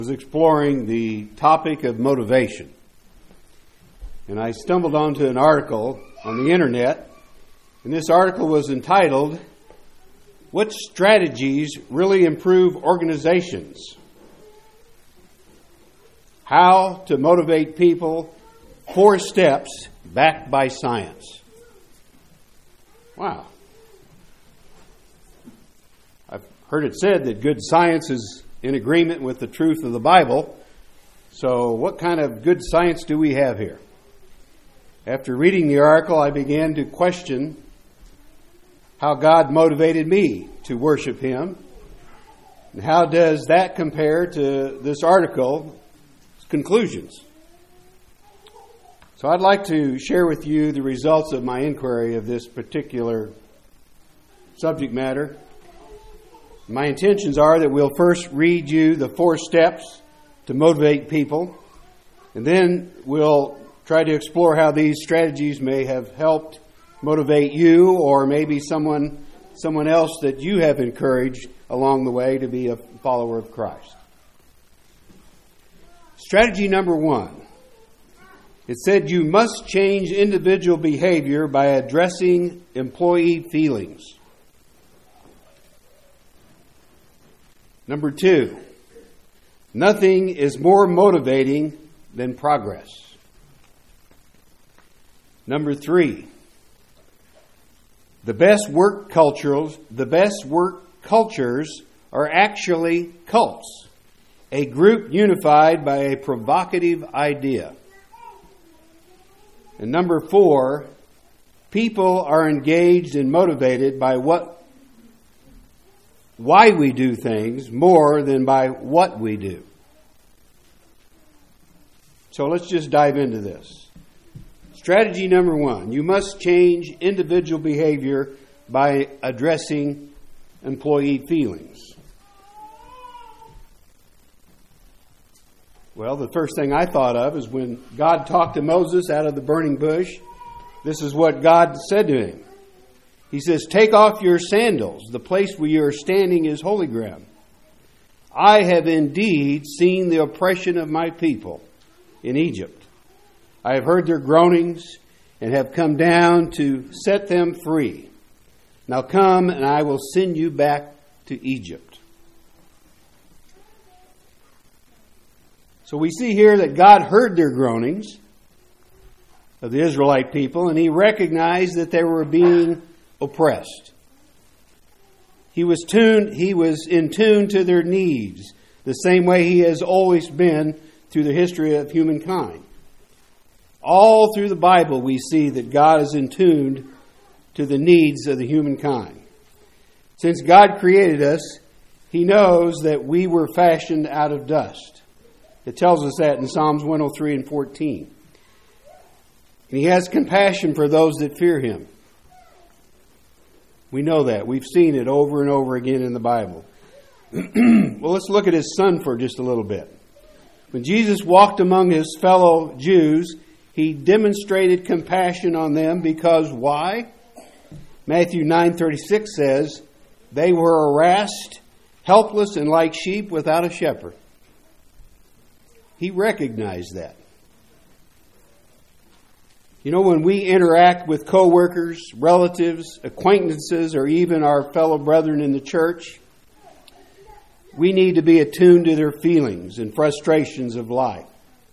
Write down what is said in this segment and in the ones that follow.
Was exploring the topic of motivation, and I stumbled onto an article on the internet, and this article was entitled, "What Strategies Really Improve Organizations? How to Motivate People, 4 Steps Backed by Science." Wow. I've heard it said that good science is in agreement with the truth of the Bible. So what kind of good science do we have here? After reading the article, I began to question how God motivated me to worship Him. And how does that compare to this article's conclusions? So I'd like to share with you the results of my inquiry of this particular subject matter. My intentions are that we'll first read you the 4 steps to motivate people, and then we'll try to explore how these strategies may have helped motivate you, or maybe someone else that you have encouraged along the way to be a follower of Christ. Strategy number 1. It said you must change individual behavior by addressing employee feelings. Number 2, nothing is more motivating than progress. Number 3, the best work cultures are actually cults, a group unified by a provocative idea. And number 4, people are engaged and motivated by why we do things more than by what we do. So let's just dive into this. Strategy number 1, you must change individual behavior by addressing employee feelings. Well, the first thing I thought of is when God talked to Moses out of the burning bush. This is what God said to him. He says, "Take off your sandals. The place where you are standing is holy ground. I have indeed seen the oppression of my people in Egypt. I have heard their groanings and have come down to set them free. Now come, and I will send you back to Egypt." So we see here that God heard their groanings of the Israelite people, and He recognized that they were being oppressed. He was in tune to their needs, the same way He has always been through the history of humankind. All through the Bible we see that God is in tune to the needs of the humankind. Since God created us, He knows that we were fashioned out of dust. It tells us that in Psalms 103 and 14. And He has compassion for those that fear Him. We know that. We've seen it over and over again in the Bible. Well, let's look at His Son for just a little bit. When Jesus walked among His fellow Jews, He demonstrated compassion on them because why? Matthew 9:36 says, "They were harassed, helpless, and like sheep without a shepherd." He recognized that. You know, when we interact with co-workers, relatives, acquaintances, or even our fellow brethren in the church, we need to be attuned to their feelings and frustrations of life.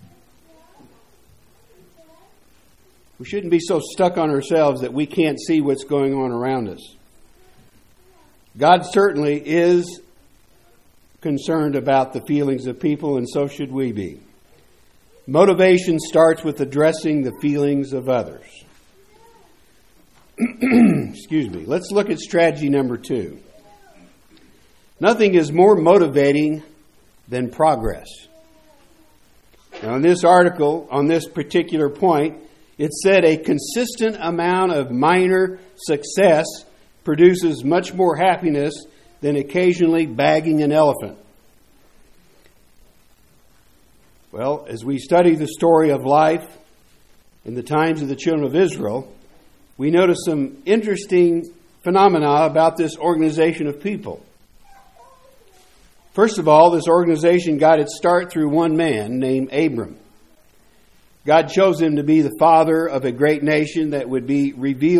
We shouldn't be so stuck on ourselves that we can't see what's going on around us. God certainly is concerned about the feelings of people, and so should we be. Motivation starts with addressing the feelings of others. Excuse me. Let's look at strategy number 2. Nothing is more motivating than progress. Now, in this article, on this particular point, it said a consistent amount of minor success produces much more happiness than occasionally bagging an elephant. Well, as we study the story of life in the times of the children of Israel, we notice some interesting phenomena about this organization of people. First of all, this organization got its start through one man named Abram. God chose him to be the father of a great nation that would be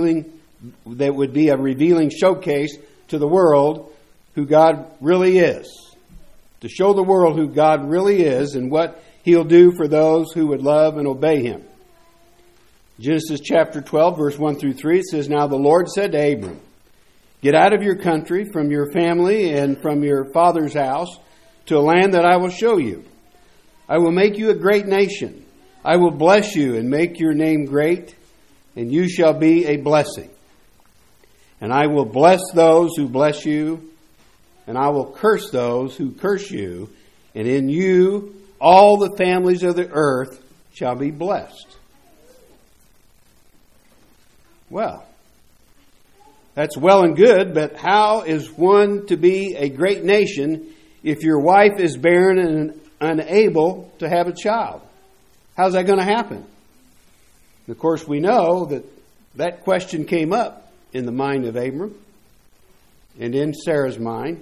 a revealing showcase to the world who God really is. To show the world who God really is and what He'll do for those who would love and obey Him. Genesis chapter 12, verse 1 through 3, it says, "Now the Lord said to Abram, Get out of your country, from your family, and from your father's house, to a land that I will show you. I will make you a great nation. I will bless you and make your name great, and you shall be a blessing. And I will bless those who bless you, and I will curse those who curse you, and in you all the families of the earth shall be blessed." Well, that's well and good, but how is one to be a great nation if your wife is barren and unable to have a child? How's that going to happen? And of course, we know that question came up in the mind of Abram and in Sarah's mind.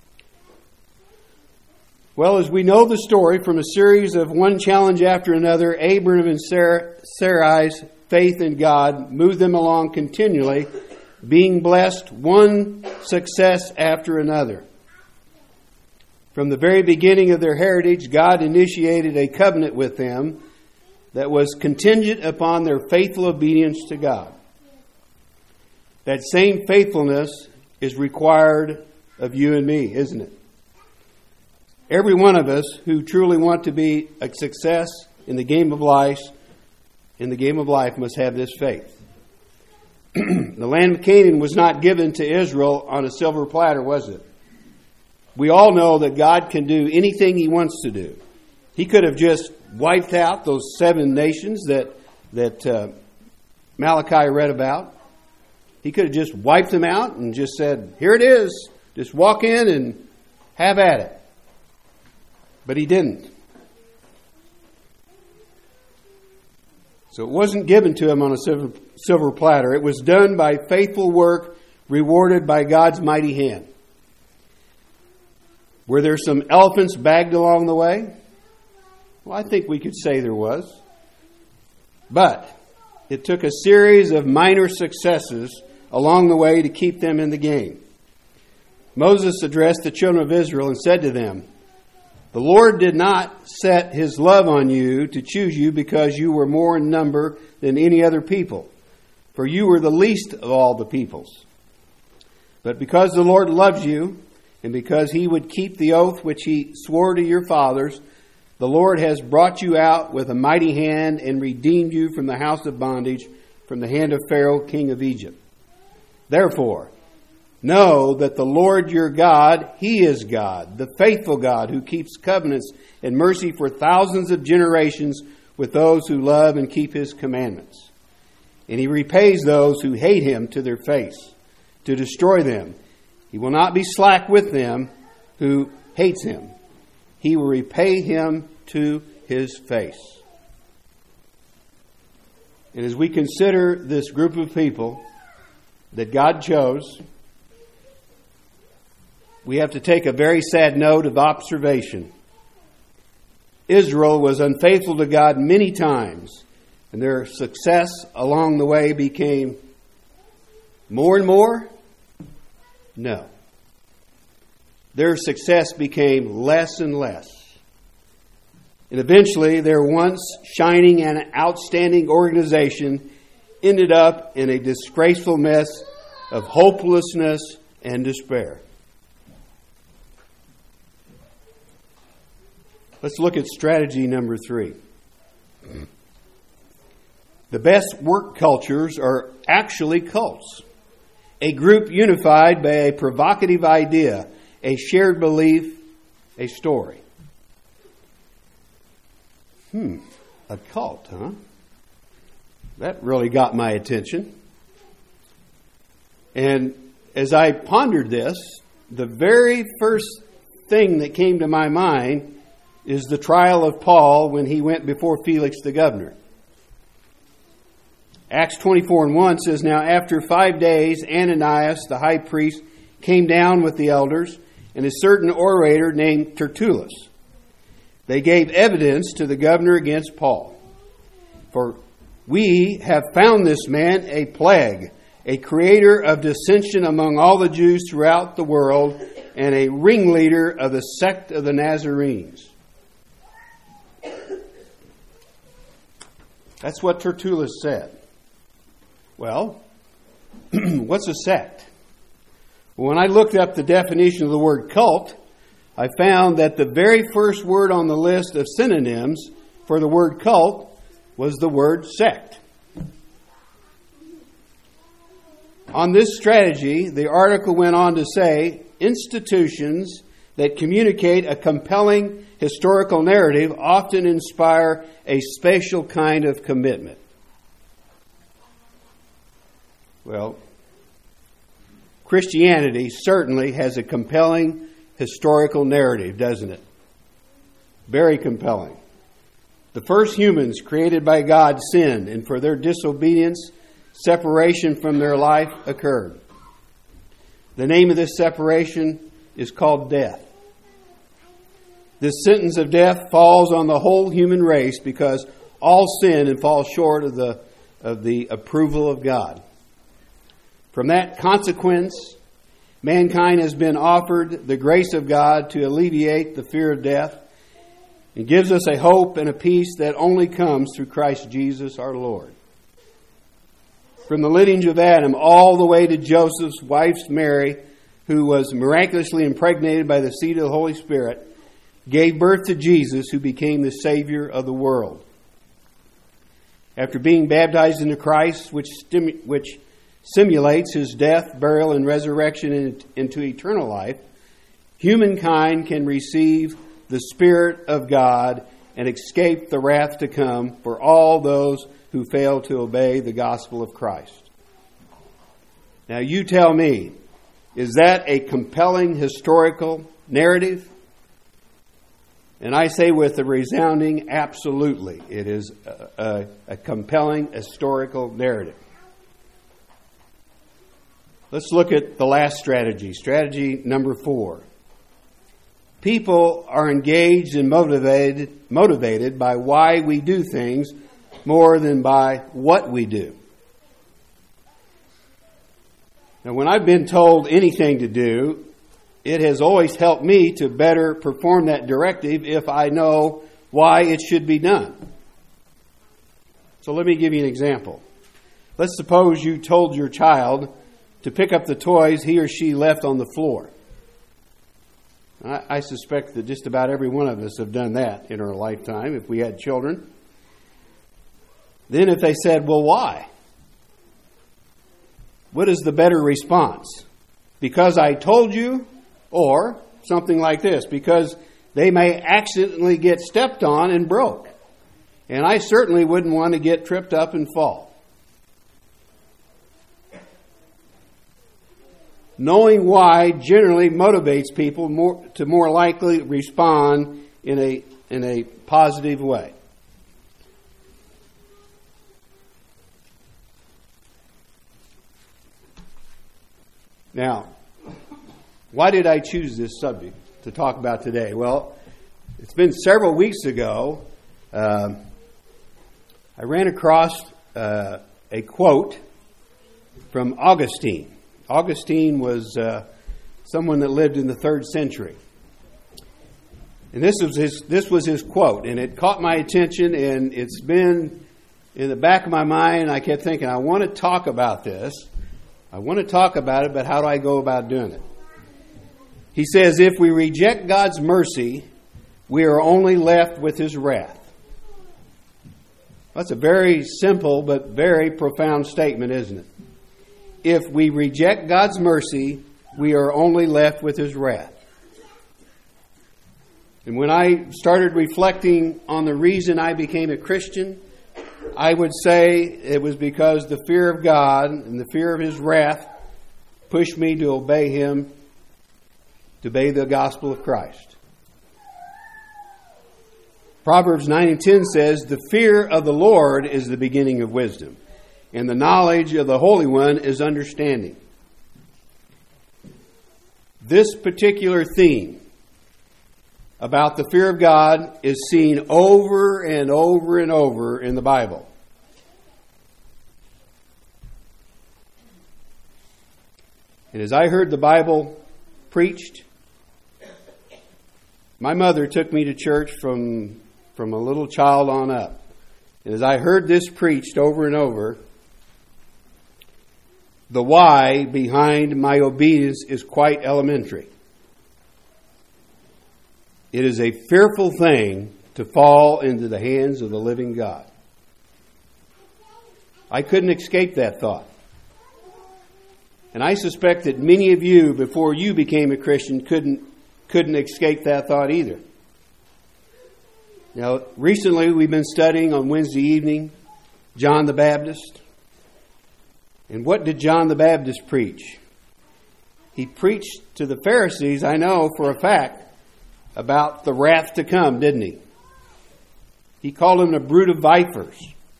Well, as we know the story from a series of one challenge after another, Abram and Sarai's faith in God moved them along continually, being blessed one success after another. From the very beginning of their heritage, God initiated a covenant with them that was contingent upon their faithful obedience to God. That same faithfulness is required of you and me, isn't it? Every one of us who truly want to be a success in the game of life, must have this faith. The land of Canaan was not given to Israel on a silver platter, was it? We all know that God can do anything He wants to do. He could have just wiped out those 7 nations that Malachi read about. He could have just wiped them out and just said, "Here it is. Just walk in and have at it." But He didn't. So it wasn't given to him on a silver platter. It was done by faithful work, rewarded by God's mighty hand. Were there some elephants bagged along the way? Well, I think we could say there was. But it took a series of minor successes along the way to keep them in the game. Moses addressed the children of Israel and said to them, "The Lord did not set His love on you to choose you because you were more in number than any other people, for you were the least of all the peoples. But because the Lord loves you, and because He would keep the oath which He swore to your fathers, the Lord has brought you out with a mighty hand and redeemed you from the house of bondage, from the hand of Pharaoh, king of Egypt. Therefore, know that the Lord your God, He is God, the faithful God who keeps covenants and mercy for thousands of generations with those who love and keep His commandments. And He repays those who hate Him to their face, to destroy them. He will not be slack with them who hates Him. He will repay him to his face." And as we consider this group of people that God chose, we have to take a very sad note of observation. Israel was unfaithful to God many times, and their success along the way became more and more? No. Their success became less and less. And eventually, their once shining and outstanding organization ended up in a disgraceful mess of hopelessness and despair. Let's look at strategy number 3. The best work cultures are actually cults. A group unified by a provocative idea, a shared belief, a story. A cult, huh? That really got my attention. And as I pondered this, the very first thing that came to my mind is the trial of Paul when he went before Felix the governor. Acts 24:1 says, "Now after 5 days, Ananias the high priest came down with the elders and a certain orator named Tertullus. They gave evidence to the governor against Paul. For we have found this man a plague, a creator of dissension among all the Jews throughout the world, and a ringleader of the sect of the Nazarenes. That's what Tertullus said. Well, what's a sect? When I looked up the definition of the word cult, I found that the very first word on the list of synonyms for the word cult was the word sect. On this strategy, the article went on to say, institutions that communicate a compelling historical narrative often inspire a special kind of commitment. Well, Christianity certainly has a compelling historical narrative, doesn't it? Very compelling. The first humans created by God sinned, and for their disobedience, separation from their life occurred. The name of this separation is called death. This sentence of death falls on the whole human race because all sin and fall short of the approval of God. From that consequence, mankind has been offered the grace of God to alleviate the fear of death and gives us a hope and a peace that only comes through Christ Jesus our Lord. From the lineage of Adam all the way to Joseph's wife Mary, who was miraculously impregnated by the seed of the Holy Spirit, gave birth to Jesus, who became the Savior of the world. After being baptized into Christ, which simulates his death, burial, and resurrection into eternal life, humankind can receive the Spirit of God and escape the wrath to come for all those who fail to obey the gospel of Christ. Now you tell me, is that a compelling historical narrative? And I say with a resounding absolutely, it is a compelling historical narrative. Let's look at the last strategy, strategy number 4. People are engaged and motivated by why we do things more than by what we do. Now, when I've been told anything to do, it has always helped me to better perform that directive if I know why it should be done. So let me give you an example. Let's suppose you told your child to pick up the toys he or she left on the floor. I suspect that just about every one of us have done that in our lifetime if we had children. Then if they said, well, why? What is the better response? Because I told you? Or something like this, because they may accidentally get stepped on and broke. And I certainly wouldn't want to get tripped up and fall. Knowing why generally motivates people to more likely respond in a positive way. Now, why did I choose this subject to talk about today? Well, it's been several weeks ago. I ran across a quote from Augustine. Augustine was someone that lived in the 3rd century. And this was his quote, and it caught my attention, and it's been in the back of my mind. I kept thinking, I want to talk about this. I want to talk about it, but how do I go about doing it? He says, if we reject God's mercy, we are only left with His wrath. That's a very simple but very profound statement, isn't it? If we reject God's mercy, we are only left with His wrath. And when I started reflecting on the reason I became a Christian, I would say it was because the fear of God and the fear of His wrath pushed me to obey Him, to obey the gospel of Christ. Proverbs 9:10 says, the fear of the Lord is the beginning of wisdom, and the knowledge of the Holy One is understanding. this particular theme about the fear of God is seen over and over and over in the Bible. And as I heard the Bible preached, my mother took me to church from a little child on up. And as I heard this preached over and over, the why behind my obedience is quite elementary. It is a fearful thing to fall into the hands of the living God. I couldn't escape that thought. And I suspect that many of you, before you became a Christian, couldn't escape that thought either. Now, recently we've been studying on Wednesday evening John the Baptist. And what did John the Baptist preach? He preached to the Pharisees, I know for a fact, about the wrath to come, didn't he? He called them a brood of vipers.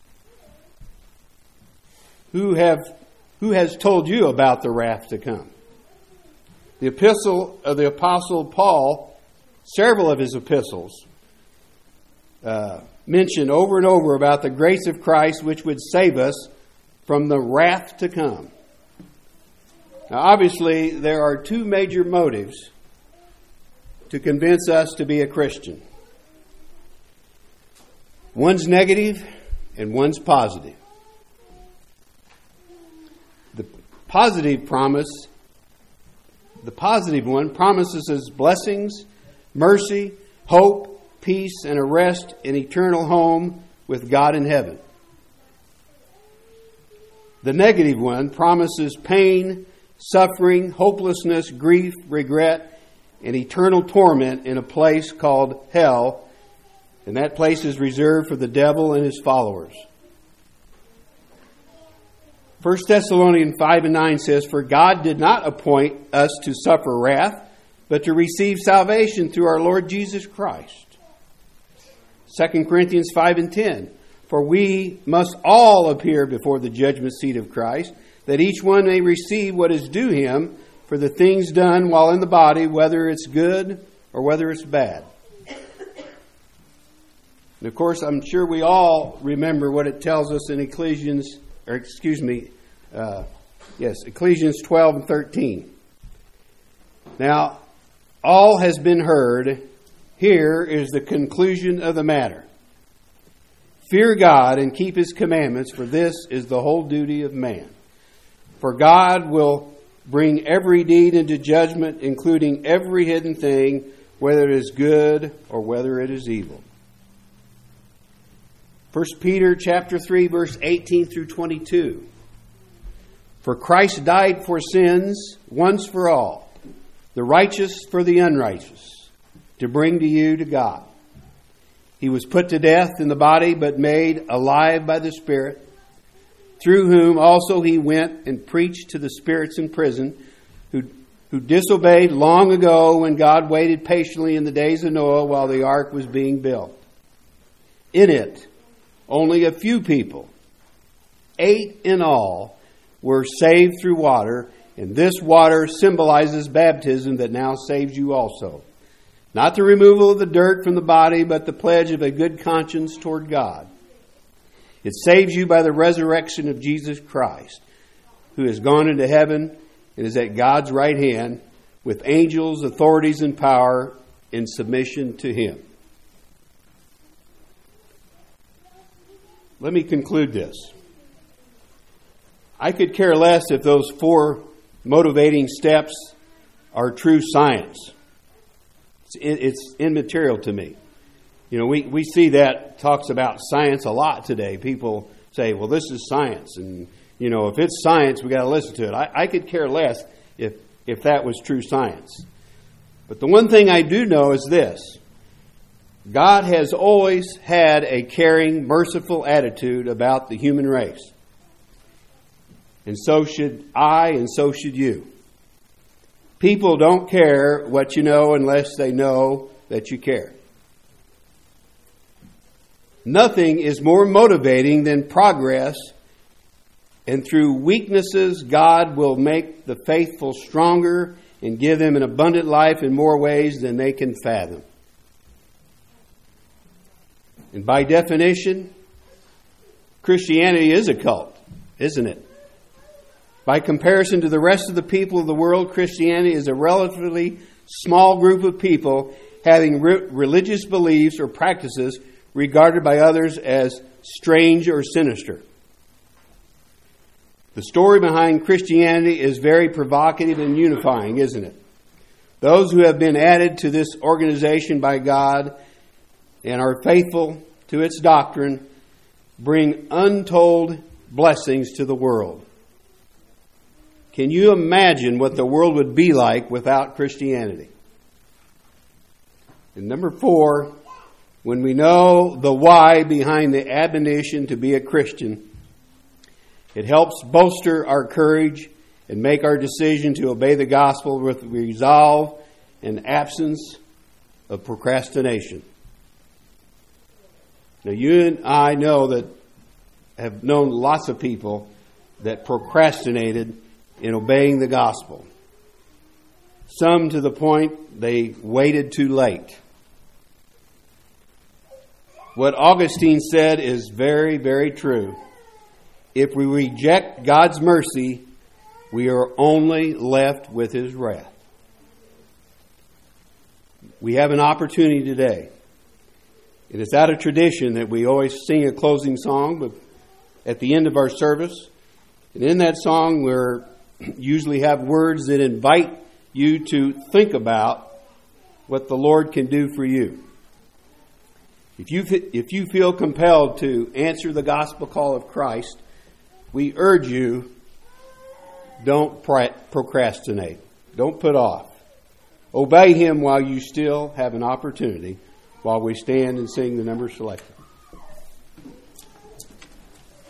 Who has told you about the wrath to come? The epistle of the Apostle Paul, several of his epistles, mention over and over about the grace of Christ which would save us from the wrath to come. Now, obviously, there are two major motives to convince us to be a Christian. One's negative and one's positive. The positive one promises us blessings, mercy, hope, peace, and a rest in eternal home with God in heaven. The negative one promises pain, suffering, hopelessness, grief, regret, and eternal torment in a place called hell, and that place is reserved for the devil and his followers. 1 Thessalonians 5:9 says, "For God did not appoint us to suffer wrath, but to receive salvation through our Lord Jesus Christ." 2 Corinthians 5:10, "For we must all appear before the judgment seat of Christ, that each one may receive what is due him for the things done while in the body, whether it's good or whether it's bad." And of course, I'm sure we all remember what it tells us in Ecclesians 12 and 13. Now, all has been heard. Here is the conclusion of the matter. Fear God and keep His commandments, for this is the whole duty of man. For God will bring every deed into judgment, including every hidden thing, whether it is good or whether it is evil. 1 Peter chapter 3, verse 18 through 22. "For Christ died for sins once for all, the righteous for the unrighteous, to bring to you to God. He was put to death in the body, but made alive by the Spirit, through whom also He went and preached to the spirits in prison, who disobeyed long ago when God waited patiently in the days of Noah while the ark was being built. In it, only a few people, 8 in all, were saved through water, and this water symbolizes baptism that now saves you also. Not the removal of the dirt from the body, but the pledge of a good conscience toward God. It saves you by the resurrection of Jesus Christ, who has gone into heaven and is at God's right hand, with angels, authorities, and power in submission to Him." Let me conclude this. I could care less if those 4 motivating steps are true science. It's immaterial to me. You know, we see that talks about science a lot today. People say, well, this is science. And, you know, if it's science, we got to listen to it. I could care less if that was true science. But the one thing I do know is this. God has always had a caring, merciful attitude about the human race. And so should I, and so should you. People don't care what you know unless they know that you care. Nothing is more motivating than progress, and through weaknesses, God will make the faithful stronger and give them an abundant life in more ways than they can fathom. And by definition, Christianity is a cult, isn't it? By comparison to the rest of the people of the world, Christianity is a relatively small group of people having religious beliefs or practices regarded by others as strange or sinister. The story behind Christianity is very provocative and unifying, isn't it? Those who have been added to this organization by God and are faithful to its doctrine bring untold blessings to the world. Can you imagine what the world would be like without Christianity? And number 4, when we know the why behind the admonition to be a Christian, it helps bolster our courage and make our decision to obey the gospel with resolve and absence of procrastination. Now, you and I know that have known lots of people that procrastinated in obeying the gospel. Some to the point they waited too late. What Augustine said is very, very true. If we reject God's mercy, we are only left with His wrath. We have an opportunity today. It is out of tradition that we always sing a closing song at the end of our service. And in that song, we usually have words that invite you to think about what the Lord can do for you. If you feel compelled to answer the gospel call of Christ, we urge you, don't procrastinate. Don't put off. Obey Him while you still have an opportunity, while we stand and sing the number selected.